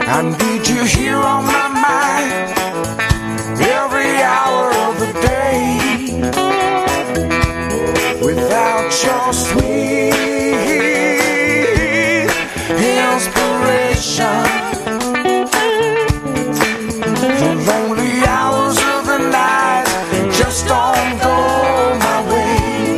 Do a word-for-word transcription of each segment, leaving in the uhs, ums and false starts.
I need you here on my mind every hour of the day. Without your sweet inspiration, the lonely hours of the night just don't go my way.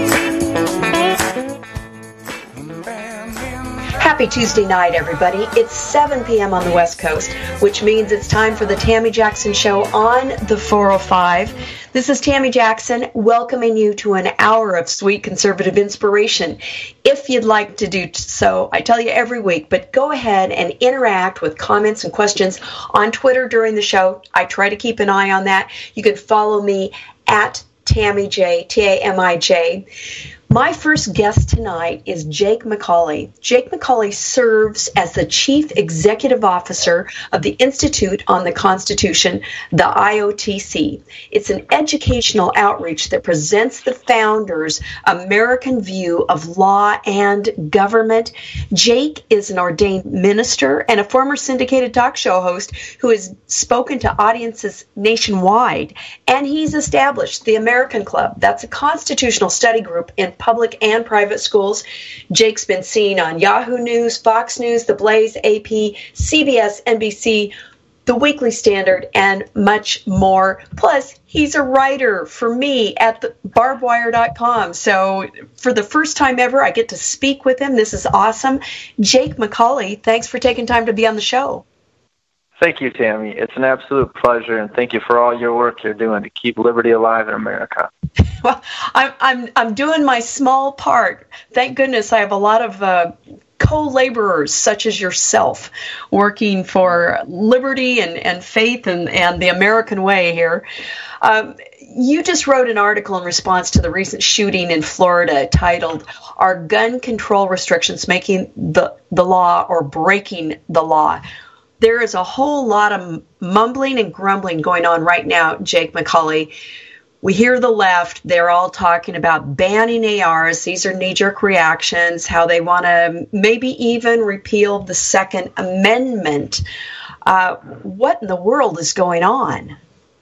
Happy Tuesday night, everybody. It's seven p.m. on the West Coast, which means it's time for the Tammy Jackson Show on the four oh five. This is Tammy Jackson welcoming you to an hour of sweet conservative inspiration. If you'd like to do so, I tell you every week, but go ahead and interact with comments and questions on Twitter during the show. I try to keep an eye on that. You can follow me at Tammy J, T A M I J. My first guest tonight is Jake McCauley. Jake McCauley serves as the Chief Executive Officer of the Institute on the Constitution, the I O T C. It's an educational outreach that presents the founders' American view of law and government. Jake is an ordained minister and a former syndicated talk show host who has spoken to audiences nationwide. And he's established the American Club. That's a constitutional study group in public and private schools. Jake's been seen on Yahoo News, Fox News, The Blaze, A P, C B S, N B C, The Weekly Standard, and much more. Plus, he's a writer for me at the barbed wire dot com. So for the first time ever, I get to speak with him. This is awesome. Jake McCauley, thanks for taking time to be on the show. Thank you, Tammy. It's an absolute pleasure, and thank you for all your work you're doing to keep liberty alive in America. Well, I'm I'm I'm doing my small part. Thank goodness I have a lot of uh, co-laborers such as yourself working for liberty and, and faith and, and the American way here. Um, you just wrote an article in response to the recent shooting in Florida titled, "Are Gun Control Restrictions Making the, the Law or Breaking the Law?" There is a whole lot of mumbling and grumbling going on right now, Jake McCauley. We hear the left, they're all talking about banning A Rs. These are knee-jerk reactions, how they want to maybe even repeal the Second Amendment. Uh, what in the world is going on?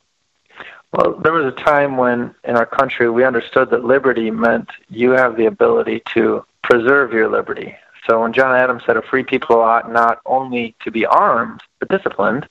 Well, there was a time when in our country we understood that liberty meant you have the ability to preserve your liberty. So when John Adams said a free people ought not only to be armed, but disciplined,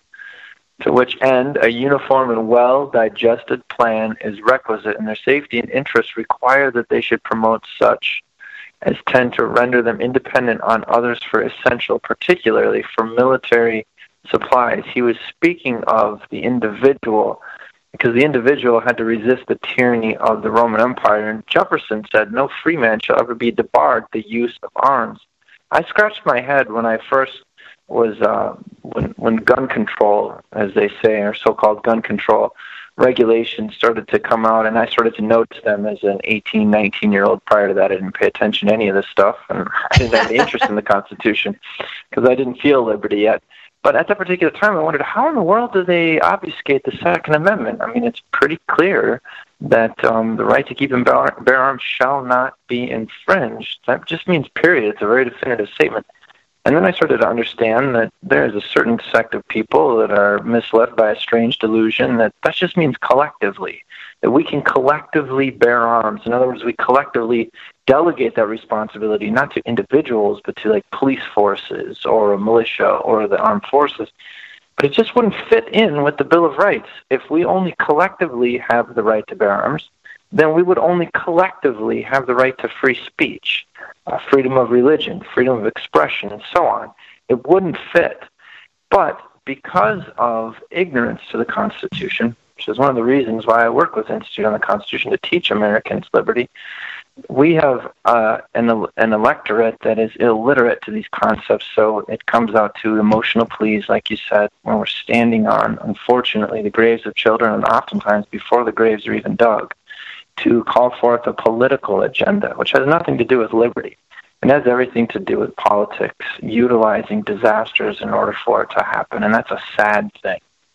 to which end a uniform and well-digested plan is requisite, and their safety and interests require that they should promote such as tend to render them independent on others for essential, particularly for military supplies. He was speaking of the individual, because the individual had to resist the tyranny of the Roman Empire, and Jefferson said, "No free man shall ever be debarred the use of arms." I scratched my head when I first was uh, when when gun control, as they say, or so-called gun control regulations started to come out, and I started to notice them as an eighteen, nineteen-year-old. Prior to that, I didn't pay attention to any of this stuff, and I didn't have any interest in the Constitution because I didn't feel liberty yet. But at that particular time, I wondered, how in the world do they obfuscate the Second Amendment? I mean, it's pretty clear that um, the right to keep and bear, bear arms shall not be infringed. That just means period. It's a very definitive statement. And then I started to understand that there is a certain sect of people that are misled by a strange delusion that that just means collectively, that we can collectively bear arms. In other words, we collectively delegate that responsibility not to individuals, but to like police forces or a militia or the armed forces. But it just wouldn't fit in with the Bill of Rights. If we only collectively have the right to bear arms, then we would only collectively have the right to free speech, uh, freedom of religion, freedom of expression, and so on. It wouldn't fit. But because of ignorance to the Constitution, which is one of the reasons why I work with Institute on the Constitution to teach Americans liberty, we have uh, an, an electorate that is illiterate to these concepts, so it comes out to emotional pleas, like you said, when we're standing on, unfortunately, the graves of children, and oftentimes before the graves are even dug, to call forth a political agenda, which has nothing to do with liberty. It has everything to do with politics, utilizing disasters in order for it to happen, and that's a sad thing.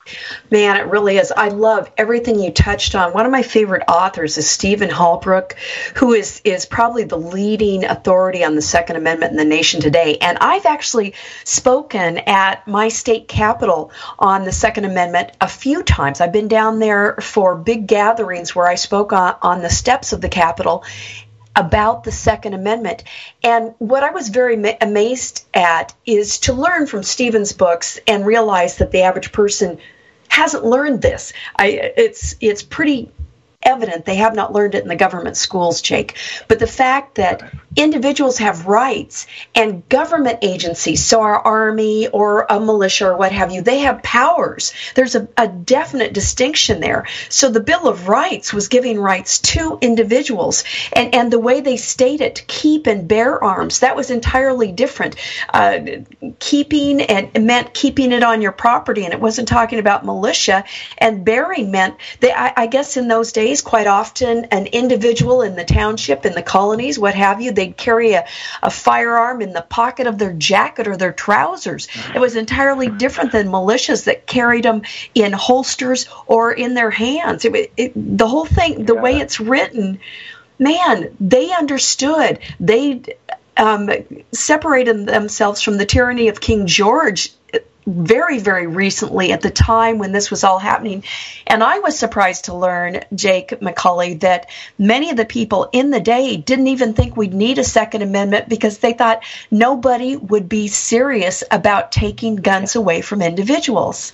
Man, it really is. I love everything you touched on. One of my favorite authors is Stephen Holbrook, who is, is probably the leading authority on the Second Amendment in the nation today. And I've actually spoken at my state capitol on the Second Amendment a few times. I've been down there for big gatherings where I spoke on, on the steps of the Capitol about the Second Amendment. And what I was very ma- amazed at is to learn from Stephen's books and realize that the average person hasn't learned this. I, it's it's pretty evident they have not learned it in the government schools, Jake. But the fact that individuals have rights and government agencies, so our army or a militia or what have you, they have powers. There's a, a definite distinction there. So the Bill of Rights was giving rights to individuals, and, and the way they state it, keep and bear arms, that was entirely different. Uh, keeping and it meant keeping it on your property, and it wasn't talking about militia. And bearing meant, they, I, I guess in those days, quite often an individual in the township, in the colonies, what have you, they'd carry a, a firearm in the pocket of their jacket or their trousers. It was entirely different than militias that carried them in holsters or in their hands. It, it, the whole thing, the way it's written, man, they understood. They um, separated themselves from the tyranny of King George very, very recently at the time when this was all happening. And I was surprised to learn, Jake McCulley, that many of the people in the day didn't even think we'd need a Second Amendment because they thought nobody would be serious about taking guns away from individuals.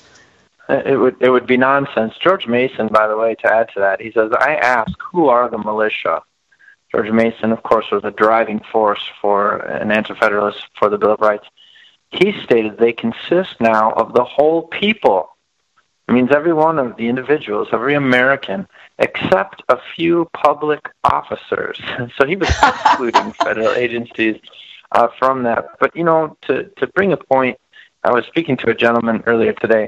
It would it would be nonsense. George Mason, by the way, to add to that, he says, I ask, who are the militia? George Mason, of course, was a driving force for an anti-federalist for the Bill of Rights. He stated they consist now of the whole people. It means every one of the individuals, every American, except a few public officers. So he was excluding federal agencies uh, from that. But, you know, to, to bring a point, I was speaking to a gentleman earlier today.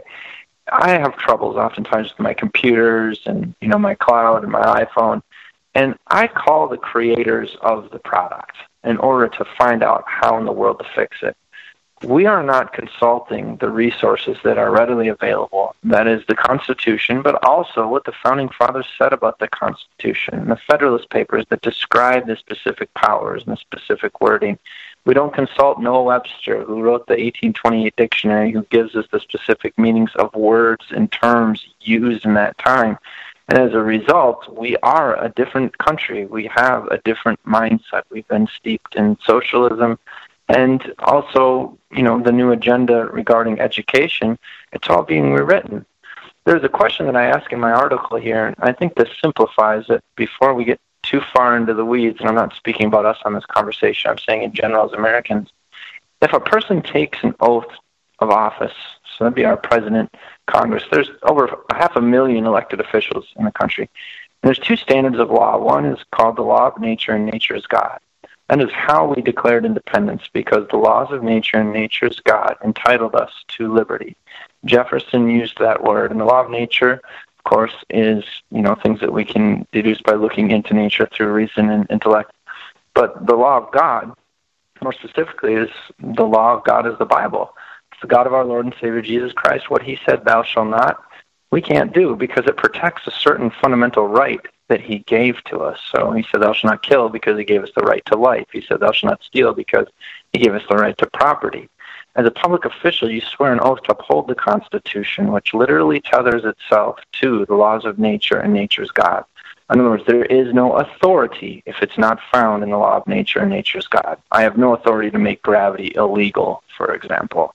I have troubles oftentimes with my computers and, you know, my cloud and my iPhone. And I call the creators of the product in order to find out how in the world to fix it. We are not consulting the resources that are readily available. That is the Constitution, but also what the Founding Fathers said about the Constitution and the Federalist Papers that describe the specific powers and the specific wording. We don't consult Noah Webster, who wrote the eighteen twenty-eight dictionary, who gives us the specific meanings of words and terms used in that time. And as a result, we are a different country. We have a different mindset. We've been steeped in socialism. And also, you know, the new agenda regarding education, it's all being rewritten. There's a question that I ask in my article here, and I think this simplifies it before we get too far into the weeds, and I'm not speaking about us on this conversation, I'm saying in general as Americans. If a person takes an oath of office, so that'd be our president, Congress, there's over half a million elected officials in the country. And there's two standards of law. One is called the law of nature, and nature is God. That is how we declared independence, because the laws of nature and nature's God entitled us to liberty. Jefferson used that word, and the law of nature, of course, is, you know, things that we can deduce by looking into nature through reason and intellect. But the law of God, more specifically, is the law of God is the Bible. It's the God of our Lord and Savior Jesus Christ. What he said, thou shalt not, we can't do, because it protects a certain fundamental right that he gave to us. So he said, thou shalt not kill, because he gave us the right to life. He said, thou shalt not steal, because he gave us the right to property. As a public official, you swear an oath to uphold the Constitution, which literally tethers itself to the laws of nature and nature's God. In other words, there is no authority if it's not found in the law of nature and nature's God. I have no authority to make gravity illegal, for example.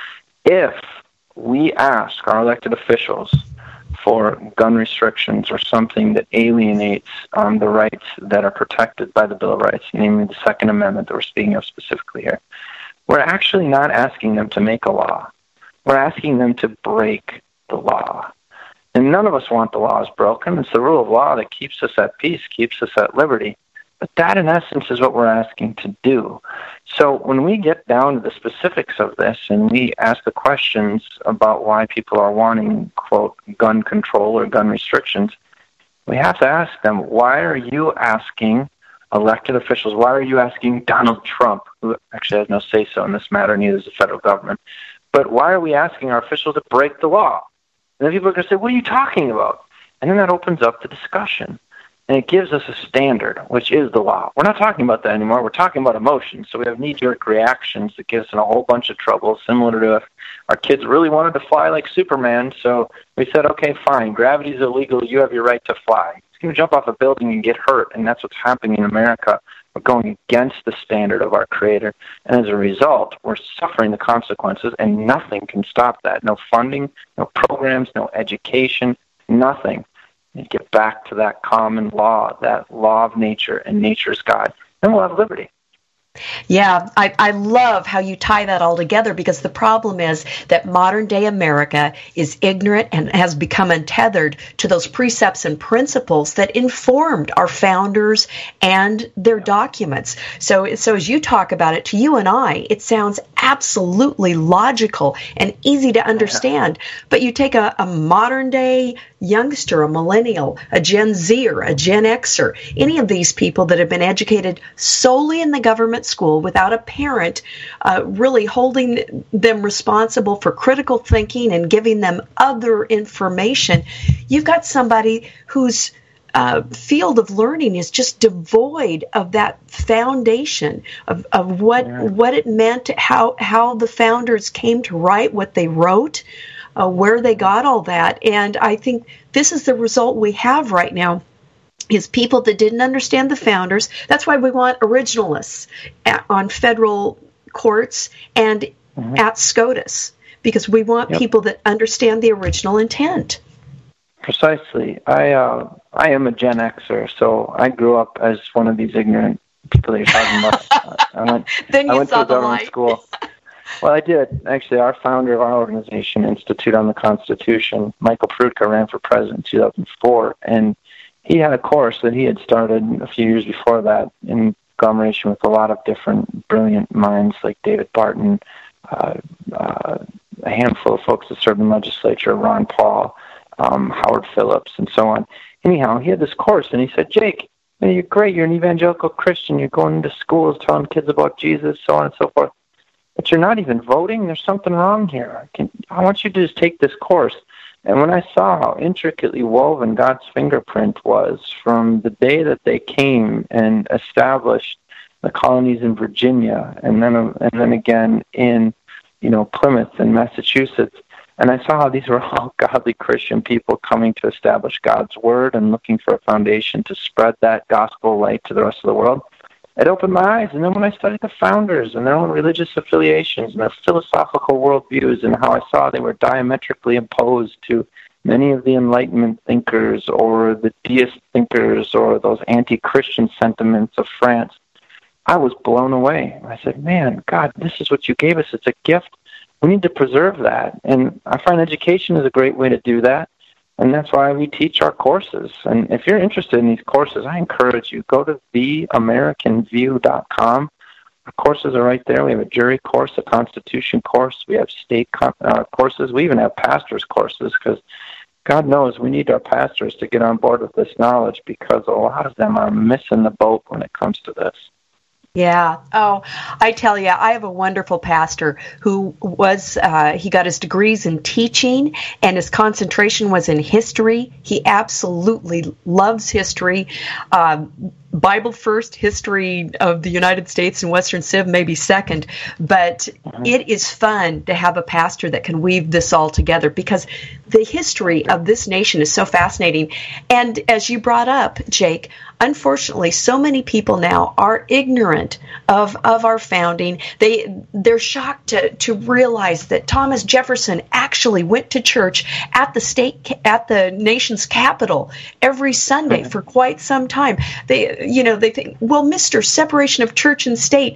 If we ask our elected officials for gun restrictions or something that alienates um, the rights that are protected by the Bill of Rights, namely the Second Amendment that we're speaking of specifically here, we're actually not asking them to make a law. We're asking them to break the law. And none of us want the laws broken. It's the rule of law that keeps us at peace, keeps us at liberty. But that, in essence, is what we're asking to do. So when we get down to the specifics of this and we ask the questions about why people are wanting, quote, gun control or gun restrictions, we have to ask them, why are you asking elected officials, why are you asking Donald Trump, who actually has no say-so in this matter, neither does the federal government, but why are we asking our officials to break the law? And then people are going to say, what are you talking about? And then that opens up the discussion. And it gives us a standard, which is the law. We're not talking about that anymore. We're talking about emotions. So we have knee-jerk reactions that get us in a whole bunch of trouble, similar to if our kids really wanted to fly like Superman. So we said, okay, fine, gravity's illegal. You have your right to fly. He's going to jump off a building and get hurt, and that's what's happening in America. We're going against the standard of our Creator. And as a result, we're suffering the consequences, and nothing can stop that. No funding, no programs, no education, nothing. And get back to that common law, that law of nature, and nature's God. Then we'll have liberty. Yeah, I, I love how you tie that all together, because the problem is that modern day America is ignorant and has become untethered to those precepts and principles that informed our founders and their documents. So, so as you talk about it, to you and I, it sounds absolutely logical and easy to understand. But you take a, a modern day youngster, a millennial, a Gen Zer, a Gen Xer, any of these people that have been educated solely in the government school without a parent uh, really holding them responsible for critical thinking and giving them other information, you've got somebody whose uh, field of learning is just devoid of that foundation of, of what yeah. what it meant, how how the founders came to write what they wrote, uh, where they got all that. And I think this is the result we have right now, is people that didn't understand the founders. That's why we want originalists at, on federal courts and mm-hmm. at SCOTUS, because we want yep. people that understand the original intent. Precisely. I uh, I am a Gen Xer, so I grew up as one of these ignorant people that you're talking about. I went, then you I went saw to a the government light. School. Well, I did. Actually, our founder of our organization, Institute on the Constitution, Michael Peroutka, ran for president in two thousand four, and he had a course that he had started a few years before that in collaboration with a lot of different brilliant minds like David Barton, uh, uh, a handful of folks that served in the legislature, Ron Paul, um, Howard Phillips, and so on. Anyhow, he had this course, and he said, Jake, you're great. You're an evangelical Christian. You're going into schools telling kids about Jesus, so on and so forth. But you're not even voting. There's something wrong here. Can, I want you to just take this course. And when I saw how intricately woven God's fingerprint was from the day that they came and established the colonies in Virginia, and then and then again in, you know, Plymouth and Massachusetts, and I saw how these were all godly Christian people coming to establish God's word and looking for a foundation to spread that gospel light to the rest of the world, it opened my eyes. And then when I studied the founders and their own religious affiliations and their philosophical worldviews and how I saw they were diametrically opposed to many of the Enlightenment thinkers or the deist thinkers or those anti-Christian sentiments of France, I was blown away. I said, man, God, this is what you gave us. It's a gift. We need to preserve that. And I find education is a great way to do that. And that's why we teach our courses. And if you're interested in these courses, I encourage you, go to the american view dot com. Our courses are right there. We have a jury course, a constitution course. We have state co- uh, courses. We even have pastors' courses, because God knows we need our pastors to get on board with this knowledge, because a lot of them are missing the boat when it comes to this. Yeah. Oh, I tell you, I have a wonderful pastor who was, uh, he got his degrees in teaching, and his concentration was in history. He absolutely loves history. Um, Bible first, history of the United States and Western Civ maybe second, but mm-hmm. it is fun to have a pastor that can weave this all together, because the history of this nation is so fascinating. And as you brought up, Jake, unfortunately, so many people now are ignorant of, of our founding. They, they're shocked to, to realize that Thomas Jefferson actually went to church at the state, at the nation's capital every Sunday for quite some time. They, you know, they think, well, Mister Separation of Church and State.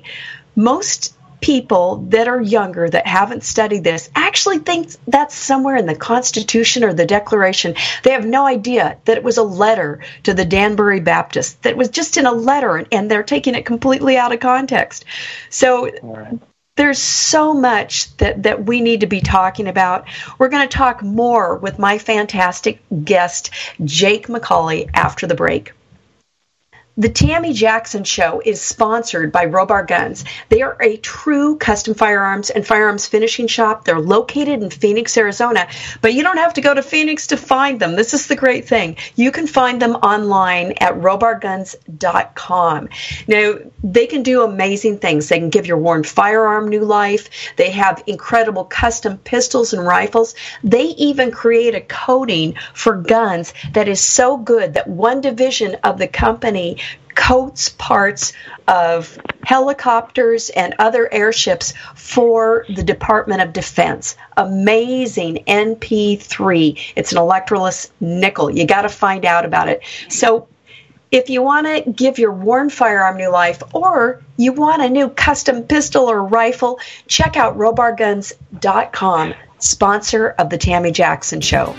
Most people that are younger that haven't studied this actually think that's somewhere in the Constitution or the Declaration. They have no idea that it was a letter to the Danbury Baptists, that was just in a letter, and they're taking it completely out of context. So right. There's so much that, that we need to be talking about. We're going to talk more with my fantastic guest, Jake McCauley, after the break. The Tammy Jackson Show is sponsored by Robar Guns. They are a true custom firearms and firearms finishing shop. They're located in Phoenix, Arizona, but you don't have to go to Phoenix to find them. This is the great thing. You can find them online at robar guns dot com. Now, they can do amazing things. They can give your worn firearm new life. They have incredible custom pistols and rifles. They even create a coating for guns that is so good that one division of the company coats parts of helicopters and other airships for the Department of Defense. Amazing N P three. It's an electroless nickel. You got to find out about it. So if you want to give your worn firearm new life, or you want a new custom pistol or rifle, check out robar guns dot com, sponsor of the Tammy Jackson Show.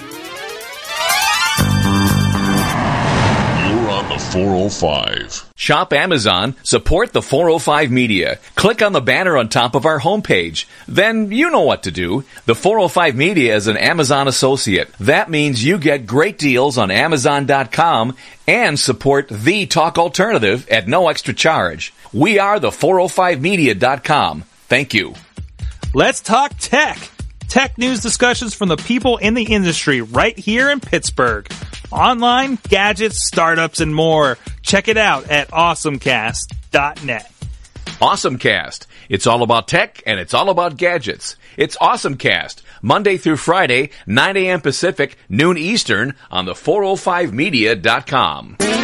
The four oh five. Shop Amazon, support the four oh five Media. Click on the banner on top of our homepage. Then you know what to do. The four oh five Media is an Amazon associate. That means you get great deals on amazon dot com and support the talk alternative at no extra charge. We are the four oh five media dot com. Thank you. Let's talk tech. Tech news discussions from the people in the industry right here in Pittsburgh. Online, gadgets, startups, and more. Check it out at awesome cast dot net. AwesomeCast. It's all about tech and it's all about gadgets. It's AwesomeCast, Monday through Friday, nine a.m. Pacific, noon Eastern, on the four oh five media dot com. You're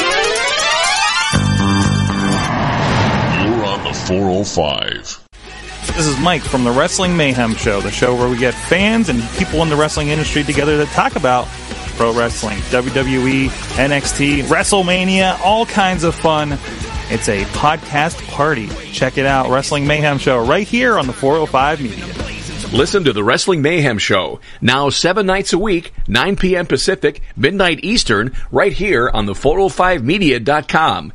on the four oh five. This is Mike from the Wrestling Mayhem Show, the show where we get fans and people in the wrestling industry together to talk about pro wrestling, W W E, N X T, WrestleMania, all kinds of fun. It's a podcast party. Check it out, Wrestling Mayhem Show, right here on the four oh five Media. Listen to the Wrestling Mayhem Show, now seven nights a week, nine p.m. Pacific, midnight Eastern, right here on the four oh five media dot com.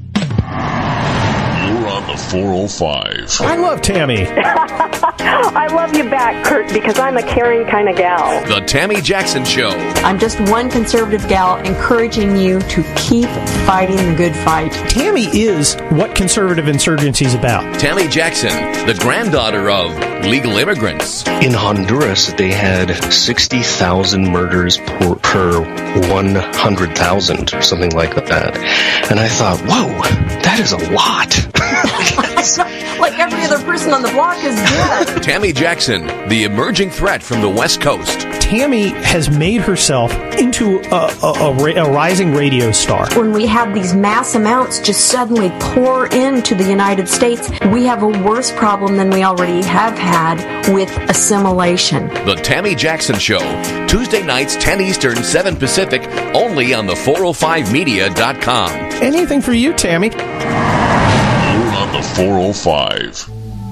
You're on the four oh five. I love Tammy. I love you back, Kurt, because I'm a caring kind of gal. The Tammy Jackson Show. I'm just one conservative gal encouraging you to keep fighting the good fight. Tammy is what conservative insurgency is about. Tammy Jackson, the granddaughter of legal immigrants. In Honduras, they had sixty thousand murders per, per one hundred thousand or something like that. And I thought, whoa, that is a lot. Like every other person on the block is dead. Tammy Jackson, the emerging threat from the West Coast. Tammy has made herself into a, a, a, a rising radio star. When we have these mass amounts just suddenly pour into the United States, we have a worse problem than we already have had with assimilation. The Tammy Jackson Show, Tuesday nights, ten Eastern, seven Pacific, only on the four oh five media dot com. Anything for you, Tammy. You're on the four oh five.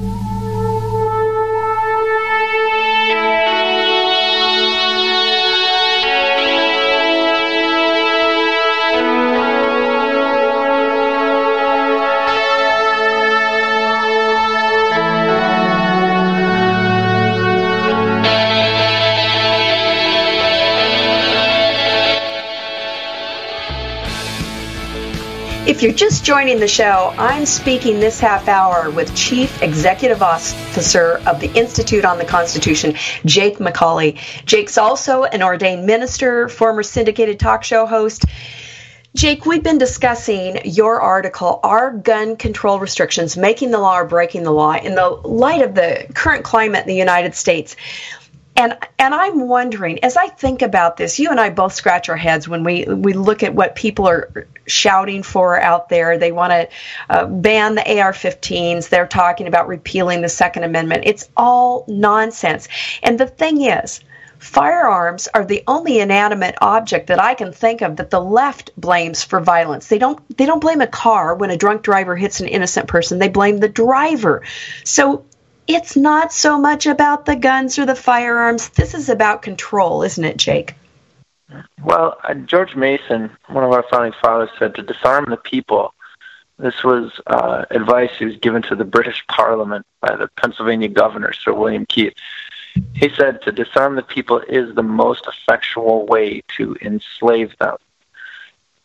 If you're just joining the show, I'm speaking this half hour with Chief Executive Officer of the Institute on the Constitution, Jake McCauley. Jake's also an ordained minister, former syndicated talk show host. Jake, we've been discussing your article, Are Gun Control Restrictions Making the Law or Breaking the Law, in the light of the current climate in the United States. And and I'm wondering, as I think about this, you and I both scratch our heads when we, we look at what people are shouting for out there. They want to uh, ban the A R fifteens. They're talking about repealing the Second Amendment. It's all nonsense. And the thing is, firearms are the only inanimate object that I can think of that the left blames for violence. They don't they don't blame a car when a drunk driver hits an innocent person. They blame the driver. So it's not so much about the guns or the firearms. This is about control, isn't it, Jake? Well, uh, George Mason, one of our founding fathers, said to disarm the people. This was uh, advice he was given to the British Parliament by the Pennsylvania governor, Sir William Keith. He said to disarm the people is the most effectual way to enslave them.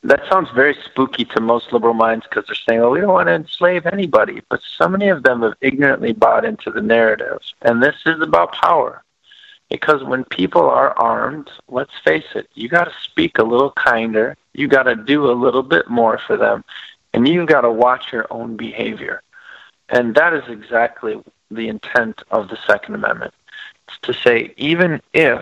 that sounds very spooky to most liberal minds because they're saying, oh, we don't want to enslave anybody. But so many of them have ignorantly bought into the narrative. And this is about power. Because when people are armed, let's face it, you got to speak a little kinder. You got to do a little bit more for them. And you got to watch your own behavior. And that is exactly the intent of the Second Amendment. It's to say, even if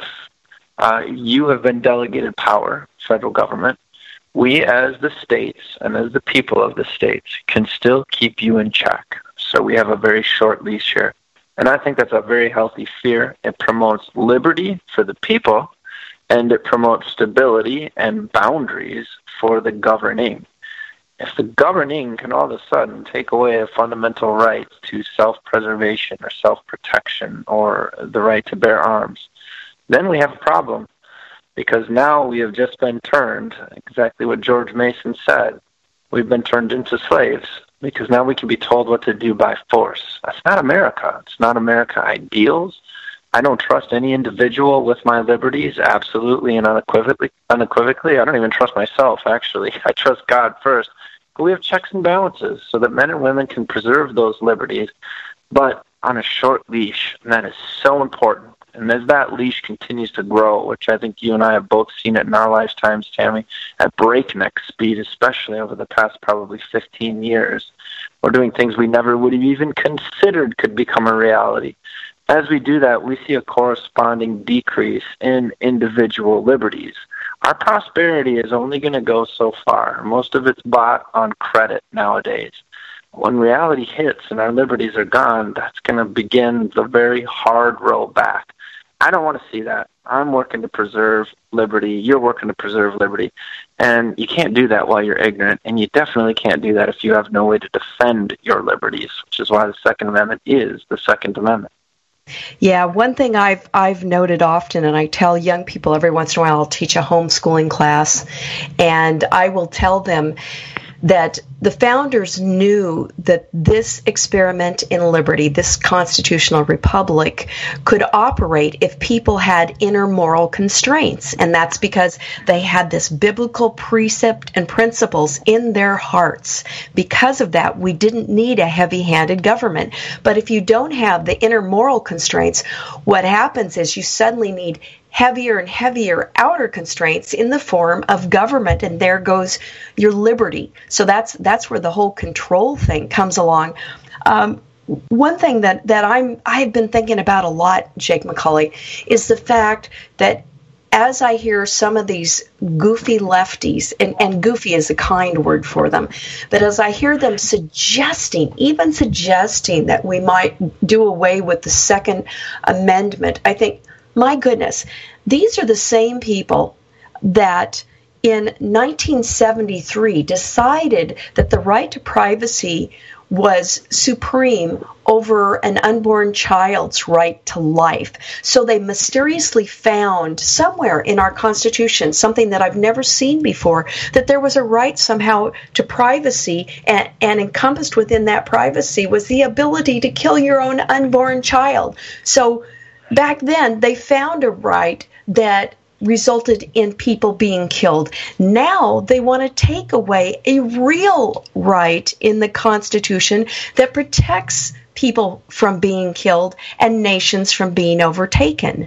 uh, you have been delegated power, federal government, we as the states and as the people of the states can still keep you in check. So we have a very short leash here. And I think that's a very healthy fear. It promotes liberty for the people, and it promotes stability and boundaries for the governing. If the governing can all of a sudden take away a fundamental right to self-preservation or self-protection or the right to bear arms, then we have a problem. Because now we have just been turned, exactly what George Mason said, we've been turned into slaves. Because now we can be told what to do by force. That's not America. It's not America ideals. I don't trust any individual with my liberties, absolutely and unequivocally. unequivocally. I don't even trust myself, actually. I trust God first. But we have checks and balances so that men and women can preserve those liberties, but on a short leash. And that is so important. And as that leash continues to grow, which I think you and I have both seen it in our lifetimes, Tammy, at breakneck speed, especially over the past probably fifteen years, we're doing things we never would have even considered could become a reality. As we do that, we see a corresponding decrease in individual liberties. Our prosperity is only going to go so far. Most of it's bought on credit nowadays. When reality hits and our liberties are gone, that's going to begin the very hard road back. I don't want to see that. I'm working to preserve liberty. You're working to preserve liberty. And you can't do that while you're ignorant. And you definitely can't do that if you have no way to defend your liberties, which is why the Second Amendment is the Second Amendment. Yeah, one thing I've I've noted often, and I tell young people every once in a while, I'll teach a homeschooling class, and I will tell them that the founders knew that this experiment in liberty, this constitutional republic, could operate if people had inner moral constraints. And that's because they had this biblical precept and principles in their hearts. Because of that, we didn't need a heavy-handed government. But if you don't have the inner moral constraints, what happens is you suddenly need heavier and heavier outer constraints in the form of government, and there goes your liberty. So that's that's where the whole control thing comes along. Um, one thing that, that I'm I've been thinking about a lot, Jake McCully, is the fact that as I hear some of these goofy lefties, and, and goofy is a kind word for them, but as I hear them suggesting, even suggesting that we might do away with the Second Amendment, I think, my goodness, these are the same people that in nineteen seventy-three decided that the right to privacy was supreme over an unborn child's right to life. So they mysteriously found somewhere in our Constitution, something that I've never seen before, that there was a right somehow to privacy, and, and encompassed within that privacy was the ability to kill your own unborn child. So back then, they found a right that resulted in people being killed. Now they want to take away a real right in the Constitution that protects people from being killed and nations from being overtaken.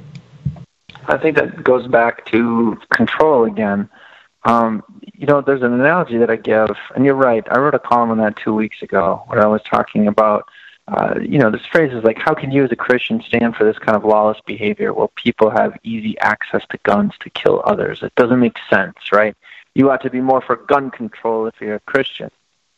I think that goes back to control again. Um, you know, there's an analogy that I give, and you're right. I wrote a column on that two weeks ago where I was talking about Uh, you know, this phrase is like, how can you as a Christian stand for this kind of lawless behavior where people have easy access to guns to kill others? It doesn't make sense, right? You ought to be more for gun control if you're a Christian.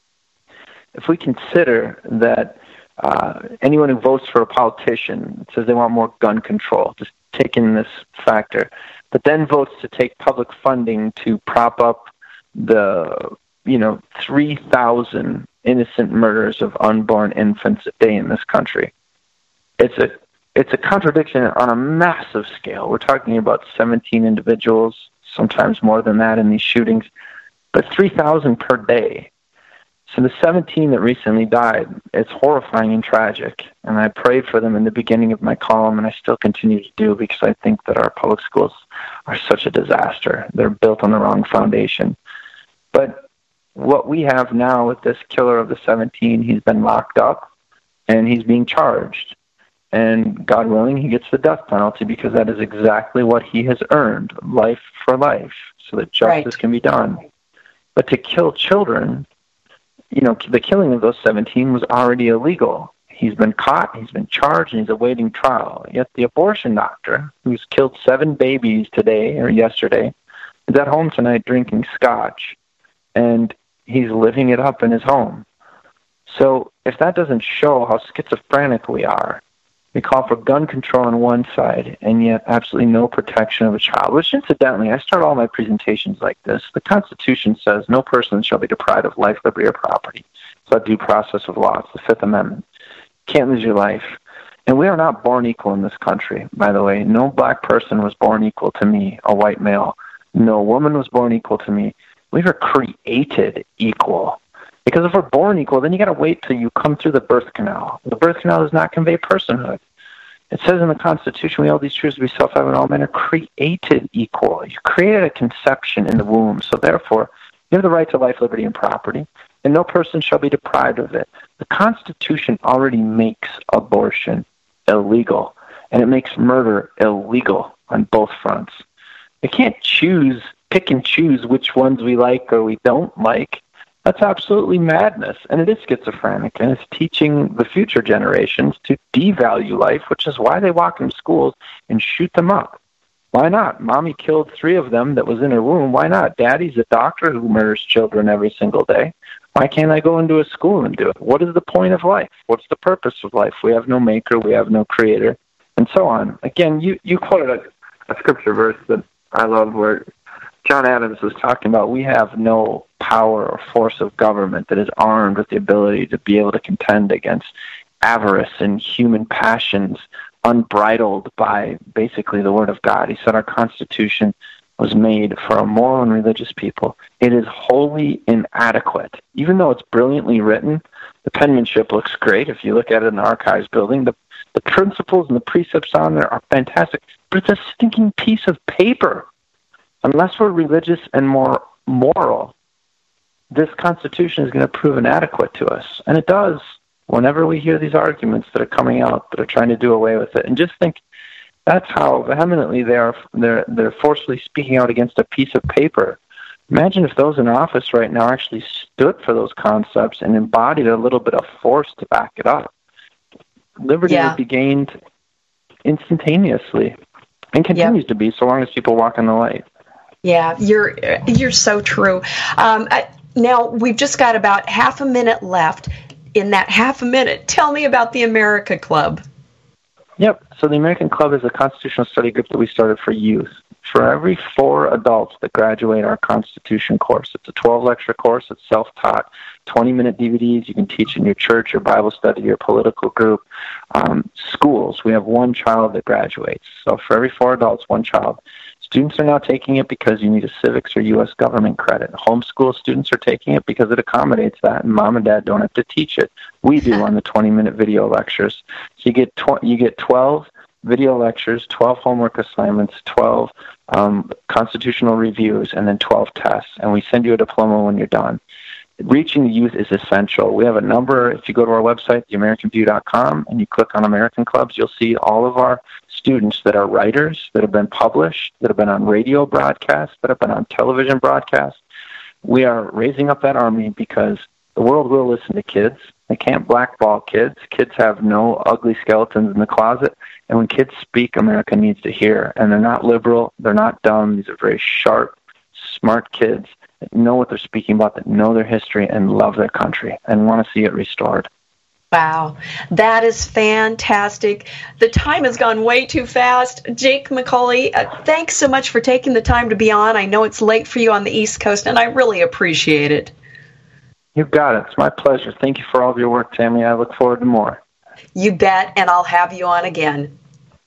If we consider that uh, anyone who votes for a politician says they want more gun control, just take in this factor, but then votes to take public funding to prop up the, you know, three thousand innocent murders of unborn infants a day in this country. It's a it's a contradiction on a massive scale. We're talking about seventeen individuals, sometimes more than that in these shootings, but three thousand per day. So the seventeen that recently died, it's horrifying and tragic. And I prayed for them in the beginning of my column, and I still continue to do because I think that our public schools are such a disaster. They're built on the wrong foundation. But what we have now with this killer of the seventeen, he's been locked up and he's being charged. And God willing, he gets the death penalty because that is exactly what he has earned, life for life, so that justice Right. can be done. But to kill children, you know, the killing of those seventeen was already illegal. He's been caught, he's been charged, and he's awaiting trial. Yet the abortion doctor, who's killed seven babies today or yesterday, is at home tonight drinking scotch, and he's living it up in his home. So if that doesn't show how schizophrenic we are, we call for gun control on one side, and yet absolutely no protection of a child, which incidentally, I start all my presentations like this. The Constitution says no person shall be deprived of life, liberty, or property. It's a due process of law. It's the Fifth Amendment. You can't lose your life. And we are not born equal in this country, by the way. No black person was born equal to me, a white male. No woman was born equal to me. We were created equal. Because if we're born equal, then you got to wait till you come through the birth canal. The birth canal does not convey personhood. It says in the Constitution, we hold these truths to be self-evident, all men are created equal. You're created at conception in the womb, so therefore, you have the right to life, liberty, and property, and no person shall be deprived of it. The Constitution already makes abortion illegal, and it makes murder illegal on both fronts. We can't choose, pick and choose which ones we like or we don't like. That's absolutely madness, and it is schizophrenic, and it's teaching the future generations to devalue life, which is why they walk in schools and shoot them up. Why not? Mommy killed three of them that was in her womb. Why not? Daddy's a doctor who murders children every single day. Why can't I go into a school and do it? What is the point of life? What's the purpose of life? We have no maker, we have no creator, and so on. Again, you, you quoted a, a scripture verse that I love where John Adams was talking about we have no power or force of government that is armed with the ability to be able to contend against avarice and human passions unbridled by basically the Word of God. He said our Constitution was made for a moral and religious people. It is wholly inadequate. Even though it's brilliantly written, the penmanship looks great. If you look at it in the archives building, the, the principles and the precepts on there are fantastic, but it's a stinking piece of paper. Unless we're religious and more moral, this Constitution is going to prove inadequate to us. And it does whenever we hear these arguments that are coming out that are trying to do away with it. And just think, that's how vehemently they are, they're, they're forcefully speaking out against a piece of paper. Imagine if those in office right now actually stood for those concepts and embodied a little bit of force to back it up. Liberty Yeah. would be gained instantaneously and continues to be so long as people walk in the light. Yeah, you're you're so true. Um, I, now, we've just got about half a minute left. In that half a minute, tell me about the America Club. Yep. So the American Club is a constitutional study group that we started for youth. For every four adults that graduate our Constitution course, it's a twelve-lecture course. It's self-taught, twenty-minute D V Ds. You can teach in your church, your Bible study, your political group. Um, schools, we have one child that graduates. So for every four adults, one child. Students are now taking it because you need a civics or U S government credit. Homeschool students are taking it because it accommodates that, and mom and dad don't have to teach it. We do on the twenty-minute video lectures. So you get tw- you get twelve video lectures, twelve homework assignments, twelve um, constitutional reviews, and then twelve tests. And we send you a diploma when you're done. Reaching the youth is essential. We have a number. If you go to our website, the american view dot com, and you click on American Clubs, you'll see all of our students that are writers, that have been published, that have been on radio broadcasts, that have been on television broadcasts. We are raising up that army because the world will listen to kids. They can't blackball kids. Kids have no ugly skeletons in the closet. And when kids speak, America needs to hear. And they're not liberal. They're not dumb. These are very sharp, smart kids that know what they're speaking about, that know their history and love their country and want to see it restored. Wow, that is fantastic. The time has gone way too fast. Jake McCauley, uh, thanks so much for taking the time to be on. I know it's late for you on the East Coast, and I really appreciate it. You've got it. It's my pleasure. Thank you for all of your work, Tammy. I look forward to more. You bet, and I'll have you on again.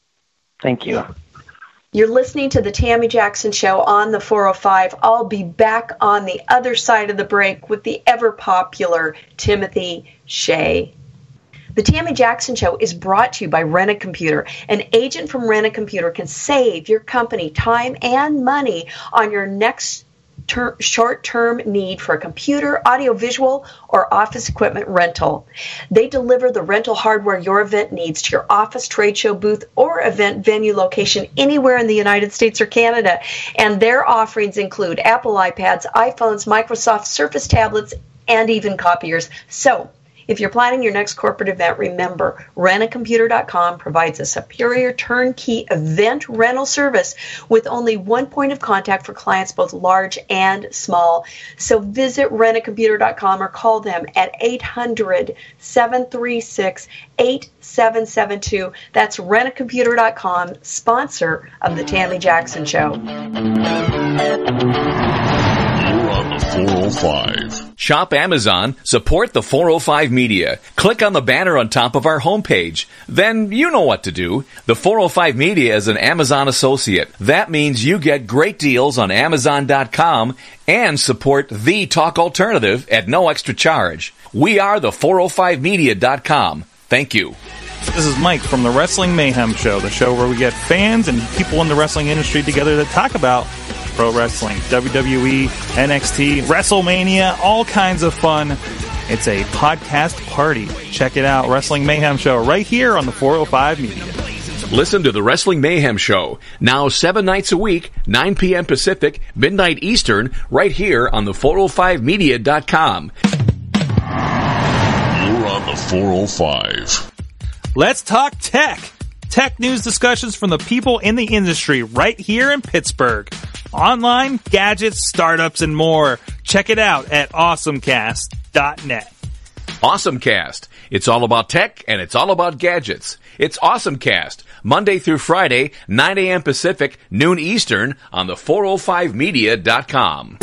Thank you. You're listening to the Tammy Jackson Show on the four oh five. I'll be back on the other side of the break with the ever-popular Timothy Shea. The Tammy Jackson Show is brought to you by Rent-A-Computer. An agent from Rent-A-Computer can save your company time and money on your next ter- short-term need for a computer, audiovisual, or office equipment rental. They deliver the rental hardware your event needs to your office, trade show booth, or event venue location anywhere in the United States or Canada. And their offerings include Apple iPads, iPhones, Microsoft Surface tablets, and even copiers. So, if you're planning your next corporate event, remember, rent a computer dot com provides a superior turnkey event rental service with only one point of contact for clients both large and small. So visit rent a computer dot com or call them at eight hundred, seven three six, eight seven seven two. That's rent a computer dot com, sponsor of the Tammy Jackson Show. four oh five. Shop Amazon, support the four oh five Media. Click on the banner on top of our homepage. Then you know what to do. The four oh five Media is an Amazon associate. That means you get great deals on Amazon dot com and support the talk alternative at no extra charge. We are the four oh five media dot com. Thank you. This is Mike from the Wrestling Mayhem Show, the show where we get fans and people in the wrestling industry together to talk about pro wrestling, W W E, N X T, WrestleMania, all kinds of fun. It's a podcast party. Check it out, Wrestling Mayhem Show, right here on the four oh five Media. Listen to the Wrestling Mayhem Show, now seven nights a week, nine p.m. Pacific, midnight Eastern, right here on the four oh five media dot com. You're on the four oh five. Let's talk tech. Tech news discussions from the people in the industry right here in Pittsburgh. Online, gadgets, startups, and more. Check it out at awesome cast dot net. AwesomeCast. It's all about tech and it's all about gadgets. It's AwesomeCast, Monday through Friday, nine a.m. Pacific, noon Eastern, on the four oh five media dot com.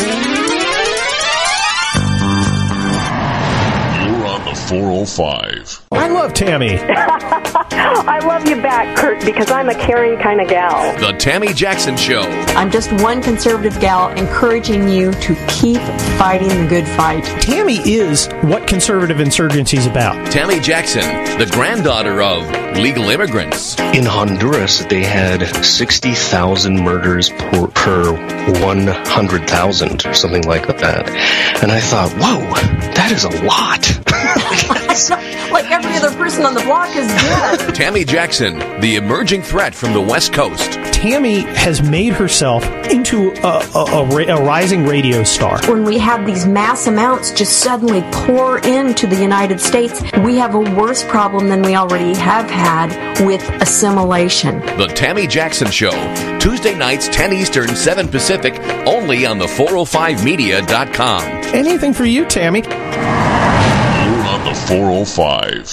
four oh five. I love Tammy. I love you back, Kurt, because I'm a caring kind of gal. The Tammy Jackson Show. I'm just one conservative gal encouraging you to keep fighting the good fight. Tammy is what conservative insurgency is about. Tammy Jackson, the granddaughter of legal immigrants. In Honduras, they had sixty thousand murders per, per one hundred thousand, or something like that. And I thought, whoa, that is a lot. Like every other person on the block is dead. Tammy Jackson, the emerging threat from the West Coast. Tammy has made herself into a, a, a, a rising radio star. When we have these mass amounts just suddenly pour into the United States, we have a worse problem than we already have had with assimilation. The Tammy Jackson Show, Tuesday nights, ten Eastern, seven Pacific, only on the four oh five media dot com. Anything for you, Tammy. You're on the four oh five.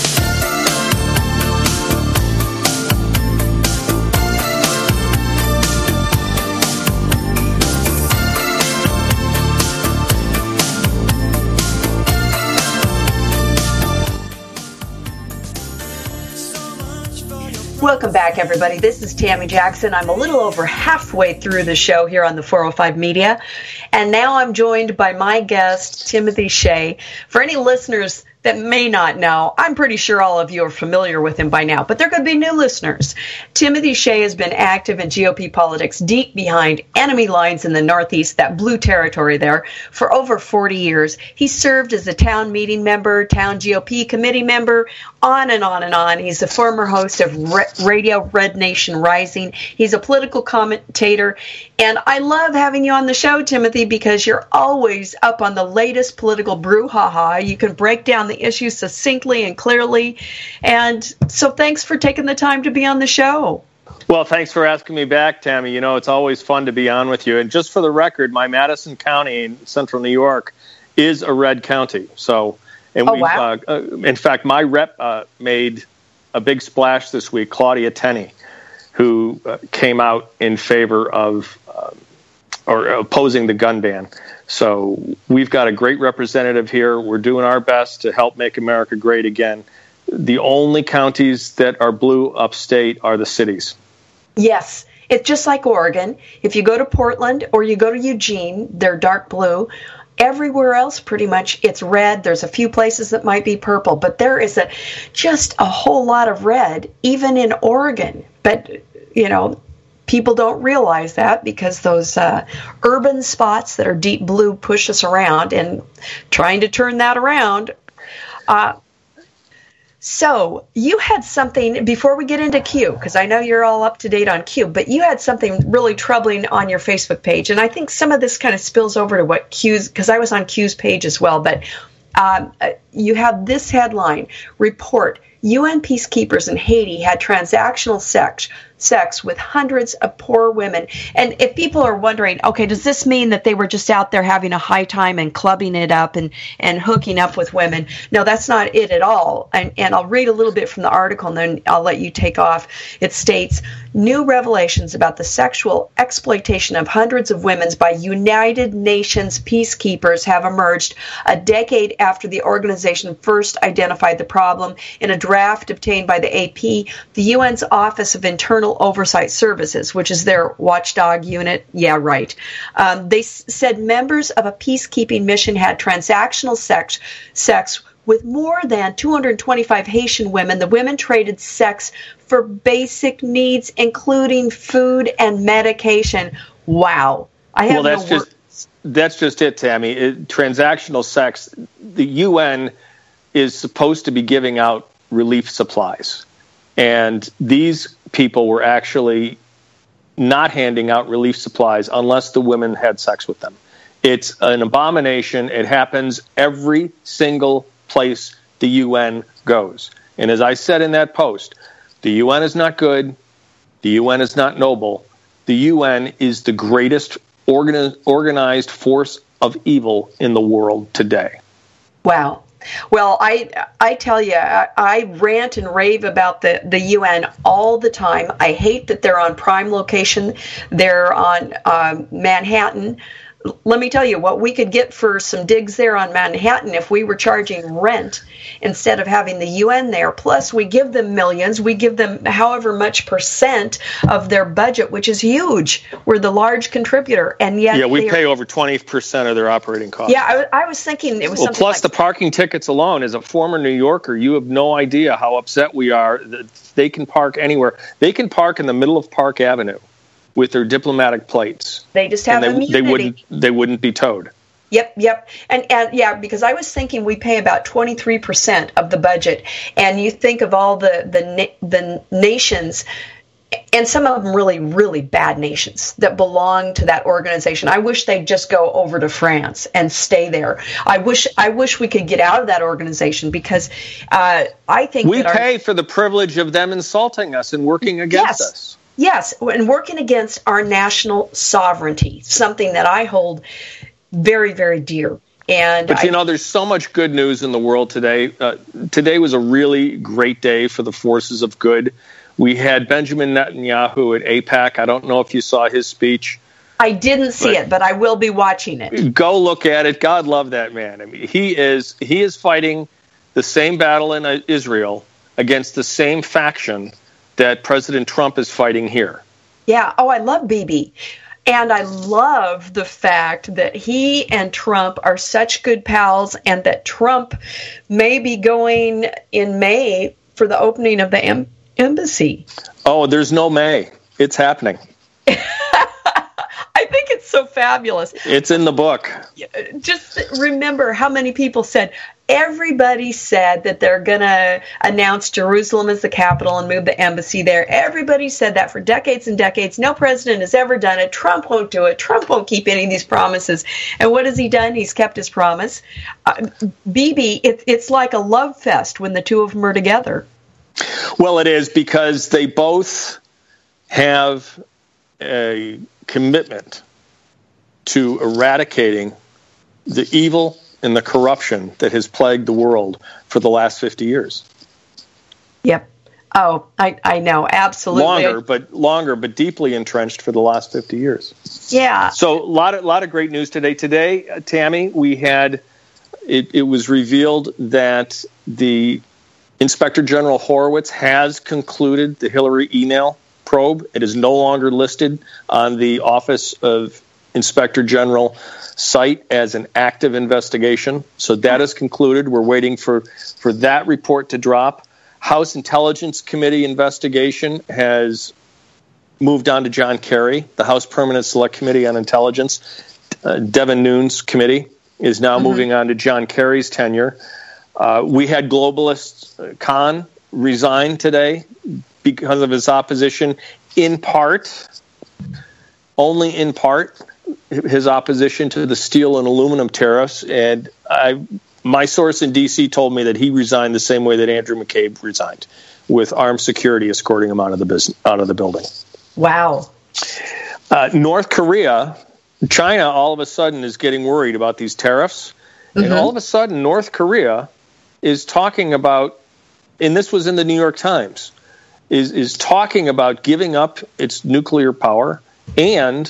Welcome back, everybody. This is Tammy Jackson. I'm a little over halfway through the show here on the four oh five Media, and now I'm joined by my guest, Timothy Shea. For any listeners that may not know, I'm pretty sure all of you are familiar with him by now, but there could be new listeners. Timothy Shea has been active in G O P politics deep behind enemy lines in the Northeast, that blue territory there, for over forty years. He served as a town meeting member, town G O P committee member, on and on and on. He's the former host of Re- Radio Red Nation Rising. He's a political commentator, and I love having you on the show, Timothy, because you're always up on the latest political brouhaha. You can break down the issues succinctly and clearly, and so thanks for taking the time to be on the show. Well, thanks for asking me back, Tammy. You know, it's always fun to be on with you. And just for the record, my Madison County in central New York is a red county. So, and oh, we, wow. uh, uh, in fact, my rep uh, made a big splash this week, Claudia Tenney, who uh, came out in favor of uh, or opposing the gun ban. So we've got a great representative here. We're doing our best to help make America great again. The only counties that are blue upstate are the cities. Yes, it's just like Oregon. If you go to Portland or you go to Eugene, they're dark blue. Everywhere else, pretty much, it's red. There's a few places that might be purple, but there is a just a whole lot of red, even in Oregon. But, you know, people don't realize that because those uh, urban spots that are deep blue push us around, and trying to turn that around. Uh, so you had something, before we get into Q, because I know you're all up to date on Q, but you had something really troubling on your Facebook page, and I think some of this kind of spills over to what Q's, because I was on Q's page as well, but um, you have this headline, report, U N peacekeepers in Haiti had transactional sex sex with hundreds of poor women. And if people are wondering, okay, does this mean that they were just out there having a high time and clubbing it up and, and hooking up with women? No, that's not it at all. And, and I'll read a little bit from the article, and then I'll let you take off. It states, new revelations about the sexual exploitation of hundreds of women by United Nations peacekeepers have emerged a decade after the organization first identified the problem. In a draft obtained by the A P, the U N's Office of Internal Oversight Services, which is their watchdog unit. Yeah, right. Um, they s- said members of a peacekeeping mission had transactional sex, sex with more than two hundred twenty-five Haitian women. The women traded sex for basic needs, including food and medication. Wow. I have well, that's no just words. That's just it, Tammy. It, transactional sex, the U N is supposed to be giving out relief supplies. And these people were actually not handing out relief supplies unless the women had sex with them. It's an abomination. It happens every single place the U N goes. And as I said in that post, the U N is not good. The U N is not noble. The U N is the greatest organi- organized force of evil in the world today. Wow. Well, I I tell you, I, I rant and rave about the, the U N all the time. I hate that they're on prime location. They're on um, Manhattan. Let me tell you, what we could get for some digs there on Manhattan if we were charging rent instead of having the U N there. Plus, we give them millions. We give them however much percent of their budget, which is huge. We're the large contributor. And yet, yeah, we pay are, over twenty percent of their operating costs. Yeah, I, I was thinking it was well, something plus like, the parking tickets alone. As a former New Yorker, you have no idea how upset we are that they can park anywhere. They can park in the middle of Park Avenue with their diplomatic plates. They just have and they, immunity. They wouldn't, they wouldn't be towed. Yep, yep. And, and yeah, because I was thinking we pay about twenty-three percent of the budget. And you think of all the, the, the nations, and some of them really, really bad nations that belong to that organization. I wish they'd just go over to France and stay there. I wish I wish we could get out of that organization because uh, I think we that pay our, for the privilege of them insulting us and working against yes. us. Yes, and working against our national sovereignty, something that I hold very, very dear. And but, you I, know, there's so much good news in the world today. Uh, today was a really great day for the forces of good. We had Benjamin Netanyahu at AIPAC. I don't know if you saw his speech. I didn't see but it, but I will be watching it. Go look at it. God love that man. I mean, he is he is fighting the same battle in Israel against the same faction that President Trump is fighting here. Yeah. Oh, I love Bibi. And I love the fact that he and Trump are such good pals and that Trump may be going in May for the opening of the em- embassy. Oh, there's no May. It's happening. I think it's so fabulous. It's in the book. Just remember how many people said, everybody said that they're going to announce Jerusalem as the capital and move the embassy there. Everybody said that for decades and decades. No president has ever done it. Trump won't do it. Trump won't keep any of these promises. And what has he done? He's kept his promise. Uh, Bibi, it, it's like a love fest when the two of them are together. Well, it is because they both have a commitment to eradicating the evil and the corruption that has plagued the world for the last fifty years. Yep. Oh, I, I know. Absolutely. Longer, but longer, but deeply entrenched for the last fifty years. Yeah. So a lot of, lot of great news today. Today, uh, Tammy, we had, it, it was revealed that the Inspector General Horowitz has concluded the Hillary email probe. It is no longer listed on the Office of Inspector General site as an active investigation. So that is concluded. We're waiting for, for that report to drop. House Intelligence Committee investigation has moved on to John Kerry. The House Permanent Select Committee on Intelligence, uh, Devin Nunes committee, is now mm-hmm. moving on to John Kerry's tenure. Uh, we had globalist uh, Khan resign today because of his opposition, in part, only in part, his opposition to the steel and aluminum tariffs. And I, my source in D C told me that he resigned the same way that Andrew McCabe resigned, with armed security escorting him out of the business, out of the building. Wow. Uh, North Korea, China, all of a sudden is getting worried about these tariffs. Mm-hmm. And all of a sudden, North Korea is talking about, and this was in the New York Times, is, is talking about giving up its nuclear power and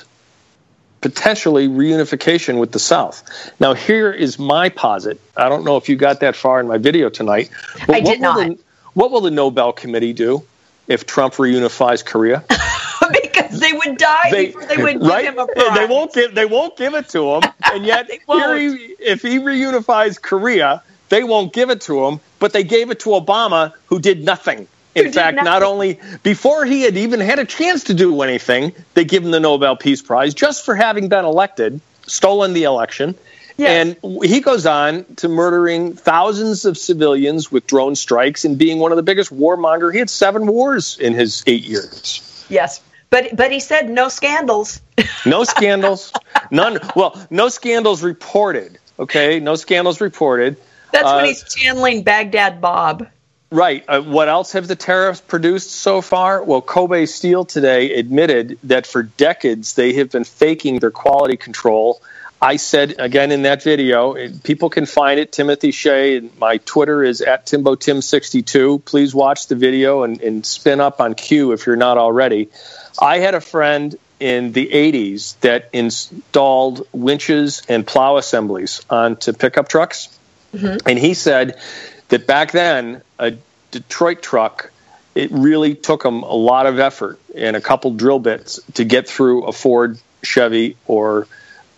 potentially reunification with the South. Now, here is my posit. I don't know if you got that far in my video tonight. But I did not. The, what will the Nobel Committee do if Trump reunifies Korea? Because they would die they, before they would right? give him a prize. They won't give. They won't give it to him, and yet here he, if he reunifies Korea, they won't give it to him. But they gave it to Obama, who did nothing. In fact, not only before he had even had a chance to do anything, they give him the Nobel Peace Prize just for having been elected, stolen the election. Yes. And he goes on to murdering thousands of civilians with drone strikes and being one of the biggest warmongers. He had seven wars in his eight years. Yes. But but he said no scandals. No scandals. None. Well, no scandals reported. Okay. No scandals reported. That's uh, when he's channeling Baghdad Bob. Right. Uh, what else have the tariffs produced so far? Well, Kobe Steel today admitted that for decades they have been faking their quality control. I said, again, in that video, people can find it, Timothy Shea. My Twitter is at Timbo Tim sixty-two. Please watch the video and, and spin up on Q if you're not already. I had a friend in the eighties that installed winches and plow assemblies onto pickup trucks. Mm-hmm. And he said that back then, a Detroit truck, it really took them a lot of effort and a couple drill bits to get through a Ford, Chevy, or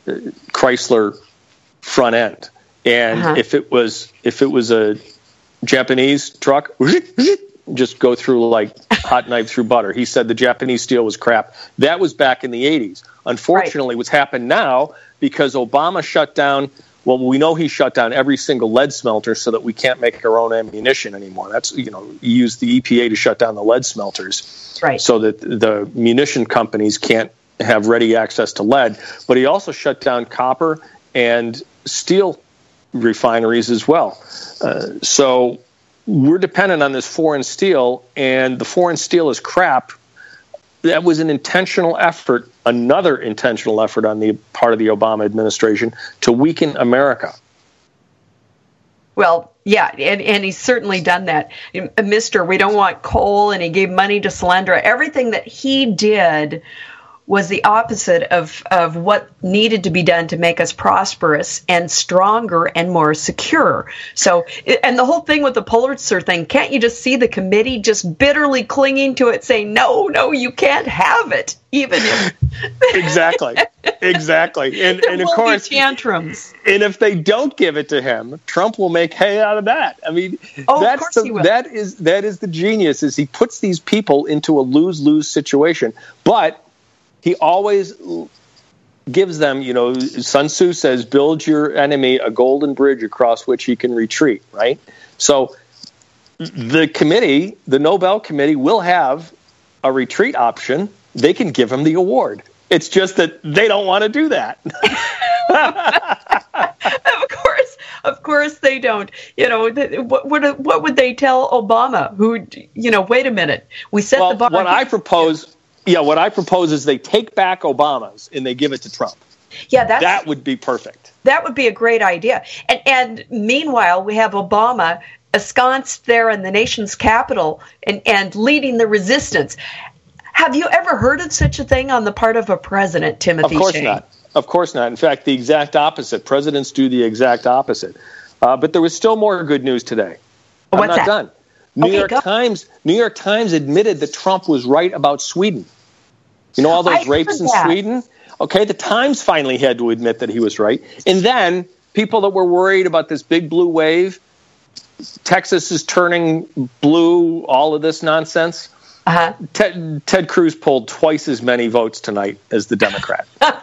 Chrysler front end. And uh-huh. if it was if it was a Japanese truck, just go through like hot knife through butter. He said the Japanese steel was crap. That was back in the eighties. Unfortunately, right. What's happened now, because Obama shut down, well, we know he shut down every single lead smelter so that we can't make our own ammunition anymore. That's, you know, you use the E P A to shut down the lead smelters, right, so that the munition companies can't have ready access to lead. But he also shut down copper and steel refineries as well. Uh, so we're dependent on this foreign steel, and the foreign steel is crap. That was an intentional effort, another intentional effort on the part of the Obama administration to weaken America. Well, yeah, and, and he's certainly done that. Mister We don't want coal, and he gave money to Solyndra. Everything that he did was the opposite of, of what needed to be done to make us prosperous and stronger and more secure. So, and the whole thing with the Pulitzer thing, can't you just see the committee just bitterly clinging to it, saying, no, no, you can't have it, even if... Exactly, exactly. And, and of course, tantrums. And if they don't give it to him, Trump will make hay out of that. I mean, oh, that's of course the, he will. that is that is the genius, is he puts these people into a lose-lose situation. But he always gives them, you know, Sun Tzu says, build your enemy a golden bridge across which he can retreat, right? So the committee, the Nobel Committee, will have a retreat option. They can give him the award. It's just that they don't want to do that. Of course, of course they don't. You know, what would what would they tell Obama? Who, you know, wait a minute, we set well, the bar. What I propose, yeah, what I propose is they take back Obama's and they give it to Trump. Yeah, that's, that would be perfect. That would be a great idea. And and meanwhile, we have Obama ensconced there in the nation's capital and, and leading the resistance. Have you ever heard of such a thing on the part of a president, Timothy Of course Shea? not. Of course not. In fact, the exact opposite. Presidents do the exact opposite. Uh, but there was still more good news today. I'm What's not that? done. New Okay, York go. Times. New York Times admitted that Trump was right about Sweden. You know all those I rapes heard in that. Sweden? Okay, the Times finally had to admit that he was right. And then people that were worried about this big blue wave, Texas is turning blue, all of this nonsense. Uh-huh. Ted, Ted Cruz pulled twice as many votes tonight as the Democrat.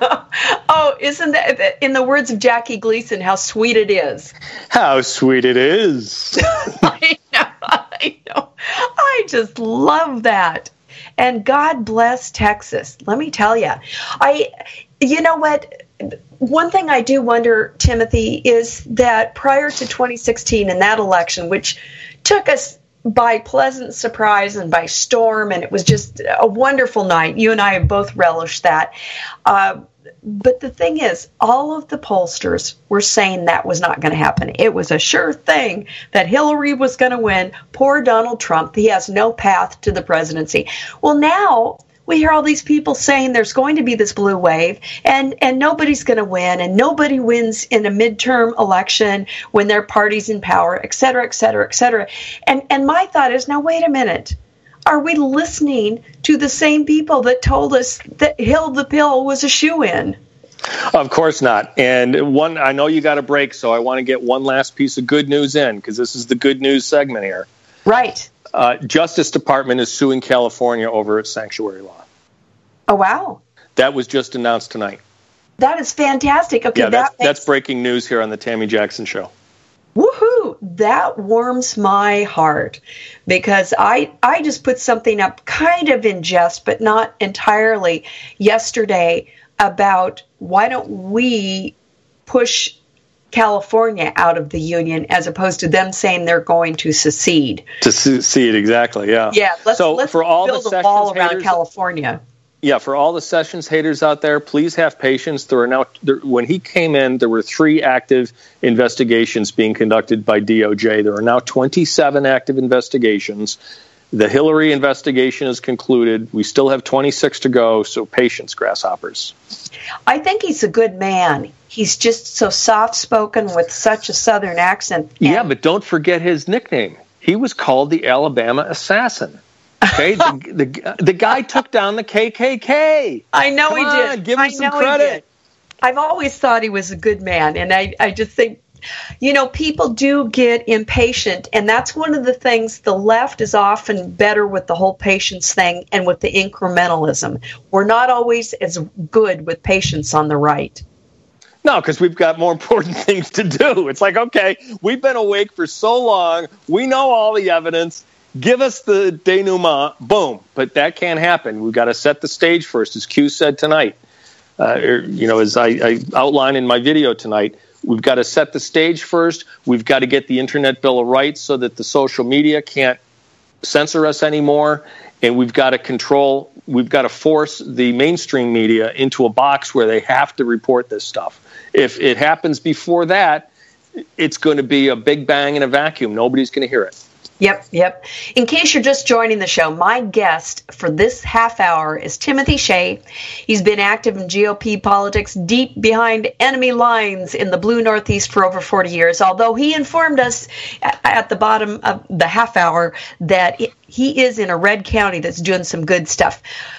Oh, isn't that, in the words of Jackie Gleason, how sweet it is? How sweet it is. I know, I know. I just love that. And God bless Texas. Let me tell you. I, you know what? One thing I do wonder, Timothy, is that prior to twenty sixteen and that election, which took us by pleasant surprise and by storm, and it was just a wonderful night. You and I have both relished that. Uh, but the thing is, all of the pollsters were saying that was not going to happen. It was a sure thing that Hillary was going to win. Poor Donald Trump. He has no path to the presidency. Well, now we hear all these people saying there's going to be this blue wave, and, and nobody's going to win, and nobody wins in a midterm election when their party's in power, et cetera, et cetera, et cetera. And, and my thought is, now, wait a minute. Are we listening to the same people that told us that Hill the Pill was a shoo-in? Of course not. And one, I know you got a break, so I want to get one last piece of good news in, because this is the good news segment here. Right. Uh, Justice Department is suing California over its sanctuary law. Oh, wow. That was just announced tonight. That is fantastic. Okay, yeah, that's, that makes... that's breaking news here on the Tammy Jackson Show. Woohoo! That warms my heart, because I I just put something up kind of in jest, but not entirely, yesterday about why don't we push California out of the union as opposed to them saying they're going to secede. To secede, exactly, yeah. Yeah, let's, so let's for all build the a wall haters, around California. Yeah, for all the Sessions haters out there, please have patience. There are now, there, when he came in, there were three active investigations being conducted by D O J. There are now twenty-seven active investigations. The Hillary investigation is concluded. We still have twenty-six to go, so patience, grasshoppers. I think he's a good man. He's just so soft-spoken with such a Southern accent. Yeah, but don't forget his nickname. He was called the Alabama Assassin. Okay, the, the the guy took down the K K K. I know Come he on, did. Give him I some know credit. He did. I've always thought he was a good man, and I, I just think, you know, people do get impatient, and that's one of the things the left is often better with the whole patience thing and with the incrementalism. We're not always as good with patience on the right. No, because we've got more important things to do. It's like, okay, we've been awake for so long. We know all the evidence. Give us the denouement, boom. But that can't happen. We've got to set the stage first, as Q said tonight. Uh, or, you know, as I, I outlined in my video tonight, we've got to set the stage first. We've got to get the Internet Bill of Rights so that the social media can't censor us anymore. And we've got to control, we've got to force the mainstream media into a box where they have to report this stuff. If it happens before that, it's going to be a big bang in a vacuum. Nobody's going to hear it. Yep, yep. In case you're just joining the show, my guest for this half hour is Timothy Shea. He's been active in G O P politics deep behind enemy lines in the blue Northeast for over forty years, although he informed us at the bottom of the half hour that he is in a red county that's doing some good stuff.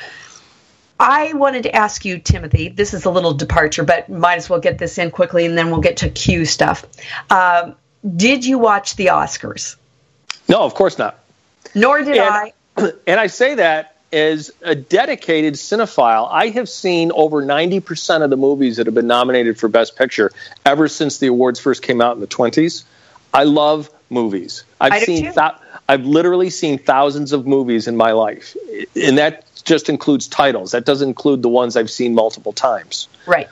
I wanted to ask you, Timothy, this is a little departure, but might as well get this in quickly, and then we'll get to Q stuff. Um, did you watch the Oscars? No, of course not. Nor did and, I. And I say that as a dedicated cinephile. I have seen over ninety percent of the movies that have been nominated for Best Picture ever since the awards first came out in the twenties. I love movies. I've I do seen. too. Th- I've literally seen thousands of movies in my life, and that just includes titles. That doesn't include the ones I've seen multiple times. Right.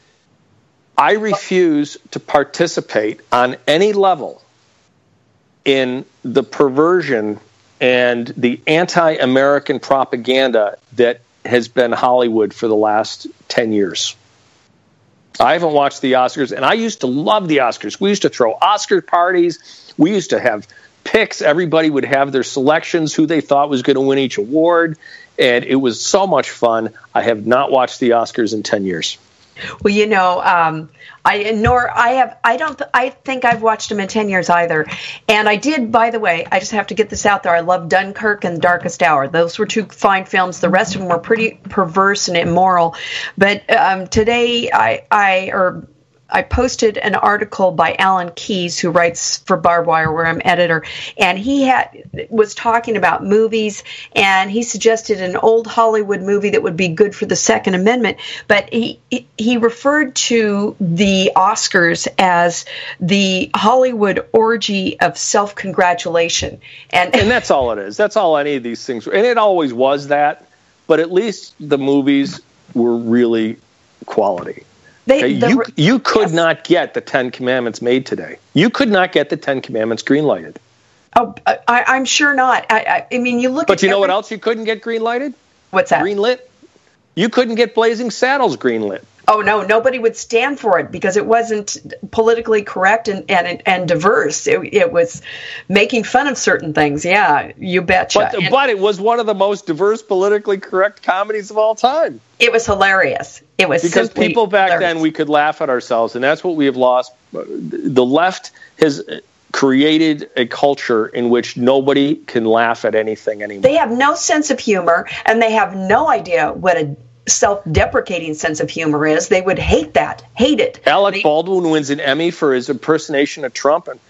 I refuse to participate on any level in the perversion and the anti-American propaganda that has been Hollywood for the last ten years. I haven't watched the Oscars, and I used to love the Oscars. We used to throw Oscar parties. We used to have picks. Everybody would have their selections, who they thought was going to win each award, and it was so much fun. I have not watched the Oscars in ten years. Well, you know, um, I nor I have. I don't. Th- I think I've watched them in ten years either. And I did. By the way, I just have to get this out there. I love Dunkirk and Darkest Hour. Those were two fine films. The rest of them were pretty perverse and immoral. But um, today, I, I or I posted an article by Alan Keyes, who writes for Barbed Wire, where I'm editor, and he had was talking about movies, and he suggested an old Hollywood movie that would be good for the Second Amendment. But he he referred to the Oscars as the Hollywood orgy of self-congratulation, and and that's all it is. That's all any of these things, and it always was that. But at least the movies were really quality. They, okay? the, you you could yes. not get the Ten Commandments made today. You could not get the Ten Commandments greenlighted. Oh, I, I'm sure not. I, I, I mean, you look. But at you know every, what else you couldn't get greenlighted? What's that? Greenlit. You couldn't get Blazing Saddles greenlit. Oh no, nobody would stand for it because it wasn't politically correct and and, and diverse. It, it was making fun of certain things. Yeah, you betcha. But, and but it was one of the most diverse, politically correct comedies of all time. It was hilarious. It was because simply people back hilarious. then we could laugh at ourselves, and that's what we have lost. The left has created a culture in which nobody can laugh at anything anymore. They have no sense of humor, and they have no idea what a self-deprecating sense of humor is. They would hate that, hate it. Alec they, Baldwin wins an Emmy for his impersonation of Trump, and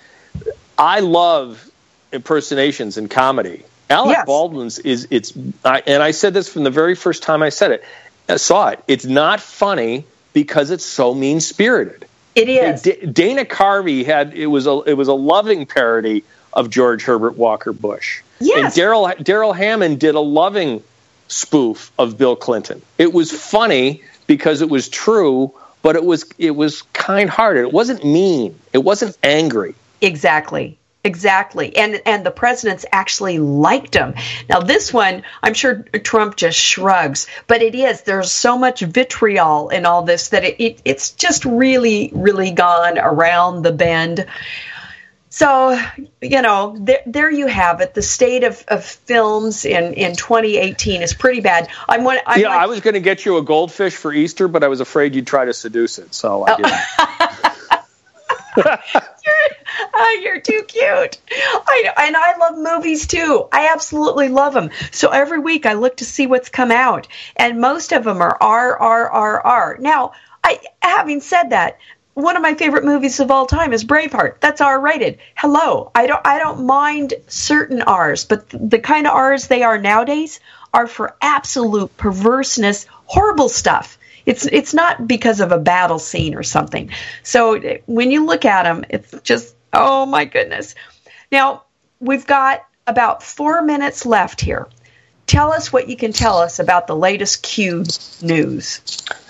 I love impersonations in comedy. Alec yes. Baldwin's is it's, I, and I said this from the very first time I said it, I saw it. It's not funny because it's so mean-spirited. It is. D- Dana Carvey had it was a it was a loving parody of George Herbert Walker Bush. Yes. And Daryl Daryl Hammond did a loving spoof of Bill Clinton. It was funny because it was true, but it was it was kind-hearted. It wasn't mean. It wasn't angry. Exactly. Exactly. And and the presidents actually liked him. Now, this one, I'm sure Trump just shrugs, but it is. There's so much vitriol in all this that it, it it's just really, really gone around the bend. So, you know, there, there you have it. The state of, of films in, in twenty eighteen is pretty bad. I'm one. I'm yeah, like, I was going to get you a goldfish for Easter, but I was afraid you'd try to seduce it, so I didn't. you're, uh, you're too cute. I, and I love movies, too. I absolutely love them. So every week I look to see what's come out, and most of them are R, R, R, R. Now, I, having said that, one of my favorite movies of all time is Braveheart. That's R-rated. Hello. I don't I don't mind certain R's, but the kind of R's they are nowadays are for absolute perverseness, horrible stuff. It's it's not because of a battle scene or something. So when you look at them, it's just, oh my goodness. Now, we've got about four minutes left here. Tell us what you can tell us about the latest Q news.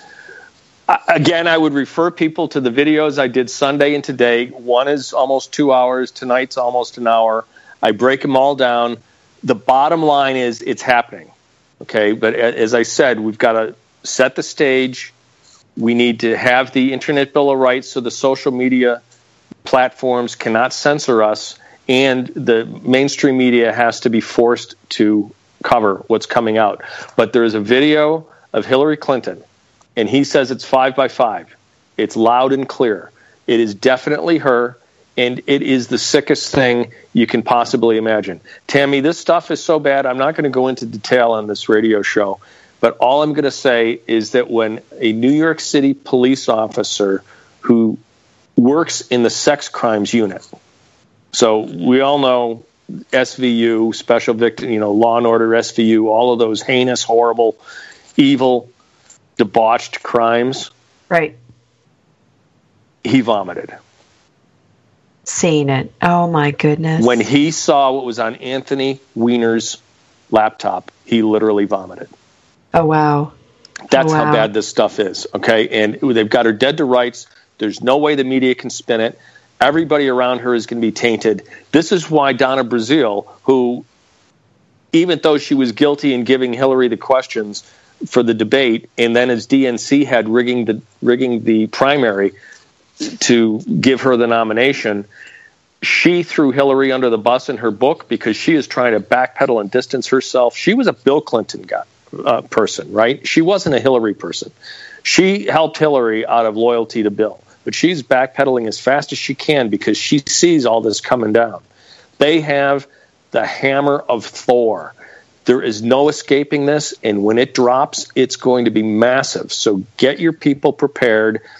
Again, I would refer people to the videos I did Sunday and today. One is almost two hours. Tonight's almost an hour. I break them all down. The bottom line is it's happening. Okay, but as I said, we've got to set the stage. We need to have the Internet Bill of Rights so the social media platforms cannot censor us, and the mainstream media has to be forced to cover what's coming out. But there is a video of Hillary Clinton, and he says it's five by five. It's loud and clear. It is definitely her, and it is the sickest thing you can possibly imagine. Tammy, this stuff is so bad, I'm not going to go into detail on this radio show, but all I'm going to say is that when a New York City police officer who works in the sex crimes unit, so we all know S V U, Special Victim, you know, Law and Order, S V U, all of those heinous, horrible, evil, debauched crimes. Right. He vomited. Seen it. Oh, my goodness. When he saw what was on Anthony Weiner's laptop, he literally vomited. Oh, wow. That's oh, wow. how bad this stuff is, okay? And they've got her dead to rights. There's no way the media can spin it. Everybody around her is going to be tainted. This is why Donna Brazile, who, even though she was guilty in giving Hillary the questions for the debate, and then as D N C had rigging the rigging the primary to give her the nomination, she threw Hillary under the bus in her book because she is trying to backpedal and distance herself. She was a Bill Clinton guy, uh, person, right? She wasn't a Hillary person. She helped Hillary out of loyalty to Bill, but she's backpedaling as fast as she can because she sees all this coming down. They have the hammer of Thor. There is no escaping this, and when it drops, it's going to be massive. So get your people prepared.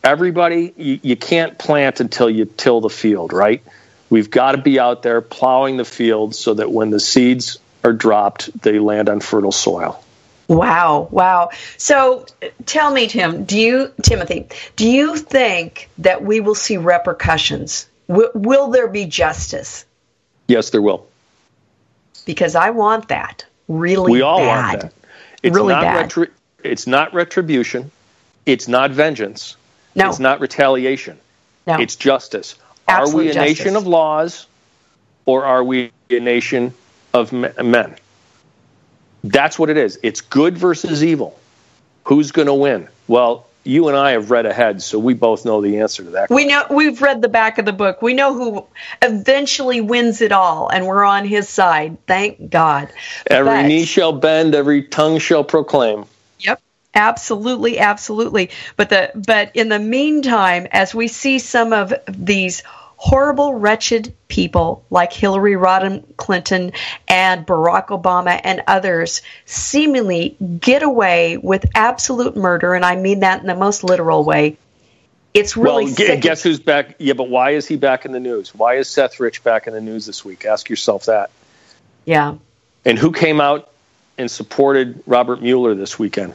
Everybody, you, you can't plant until you till the field, right? We've got to be out there plowing the field so that when the seeds are dropped, they land on fertile soil. Wow, wow. So tell me, Tim, do you, Timothy, do you think that we will see repercussions? W- will there be justice? Yes, there will. Because I want that really bad. We all bad. want that. It's really not bad. Retri- it's not retribution. It's not vengeance. No. It's not retaliation. No. It's justice. Absolute are we a justice. nation of laws, or are we a nation of men? That's what it is. It's good versus evil. Who's going to win? Well, you and I have read ahead, so we both know the answer to that. We know, we've read the back of the book. We know who eventually wins it all, and we're on his side. Thank God. Every But, knee shall bend, every tongue shall proclaim. Yep. Absolutely, absolutely. But the but in the meantime, as we see some of these horrible, wretched people like Hillary Rodham Clinton and Barack Obama and others seemingly get away with absolute murder, and I mean that in the most literal way, it's really well, sick. Guess who's back? Yeah, but why is he back in the news? Why is Seth Rich back in the news this week? Ask yourself that. Yeah. And who came out and supported Robert Mueller this weekend?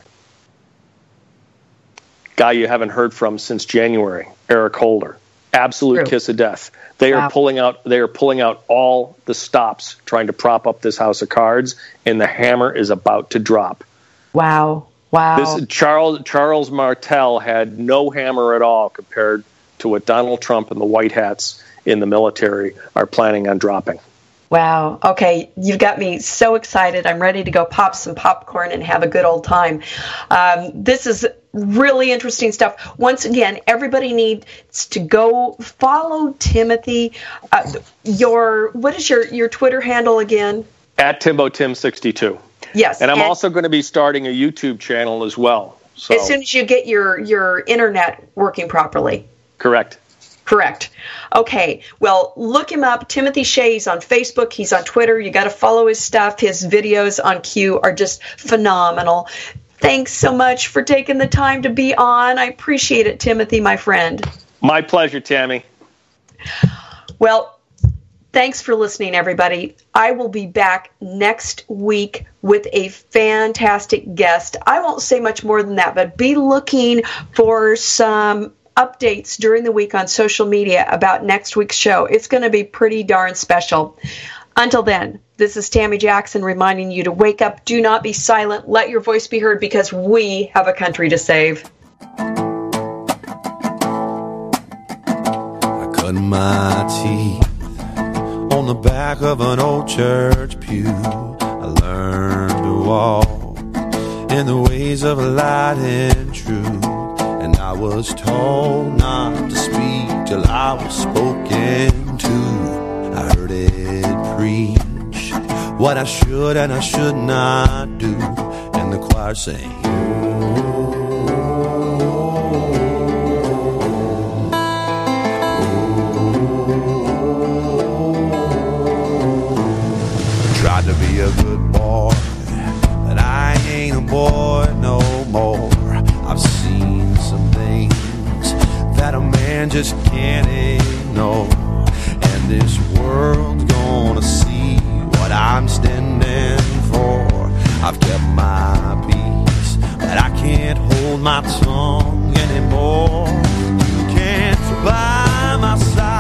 Guy you haven't heard from since January, Eric Holder. Absolute True. kiss of death. They Wow. are pulling out. They are pulling out all the stops, trying to prop up this house of cards, and the hammer is about to drop. Wow! Wow! This Charles Charles Martel had no hammer at all compared to what Donald Trump and the white hats in the military are planning on dropping. Wow. Okay. You've got me so excited. I'm ready to go pop some popcorn and have a good old time. Um, this is really interesting stuff. Once again, everybody needs to go follow Timothy. Uh, your, what is your, your Twitter handle again? At Timbo Tim sixty-two. Yes. And I'm and also going to be starting a YouTube channel as well. So. As soon as you get your, your internet working properly. Correct. Correct. Okay. Well, look him up. Timothy Shea's on Facebook. He's on Twitter. You got to follow his stuff. His videos on Q are just phenomenal. Thanks so much for taking the time to be on. I appreciate it, Timothy, my friend. My pleasure, Tammy. Well, thanks for listening, everybody. I will be back next week with a fantastic guest. I won't say much more than that, but be looking for some updates during the week on social media about next week's show. It's going to be pretty darn special. Until then, this is Tammy Jackson reminding you to wake up, do not be silent, let your voice be heard, because we have a country to save. I cut my teeth on the back of an old church pew. I learned to walk in the ways of light and truth. And I was told not to speak till I was spoken to. I heard it preach what I should and I should not do. And the choir sang, tried to be a good boy, but I ain't a boy no more. I've seen some things that a man just can't ignore. And this world's gonna see what I'm standing for. I've kept my peace, but I can't hold my tongue anymore. You can't buy my side.